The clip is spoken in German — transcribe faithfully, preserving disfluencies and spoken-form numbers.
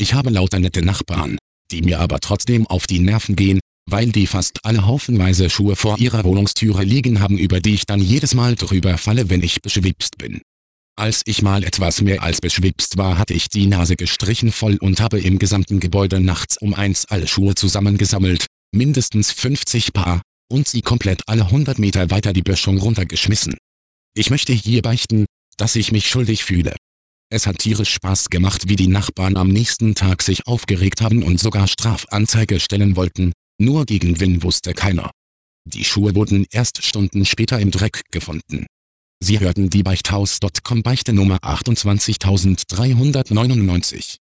Ich habe lauter nette Nachbarn, die mir aber trotzdem auf die Nerven gehen, weil die fast alle haufenweise Schuhe vor ihrer Wohnungstüre liegen haben, über die ich dann jedes Mal drüber falle, wenn ich beschwipst bin. Als ich mal etwas mehr als beschwipst war, hatte ich die Nase gestrichen voll und habe im gesamten Gebäude nachts um eins alle Schuhe zusammengesammelt, mindestens fünfzig Paar, und sie komplett alle hundert Meter weiter die Böschung runtergeschmissen. Ich möchte hier beichten, dass ich mich schuldig fühle. Es hat tierisch Spaß gemacht, wie die Nachbarn am nächsten Tag sich aufgeregt haben und sogar Strafanzeige stellen wollten, nur Gegenwind wusste keiner. Die Schuhe wurden erst Stunden später im Dreck gefunden. Sie hörten die Beichthaus Punkt com Beichte Nummer achtundzwanzigtausenddreihundertneunundneunzig.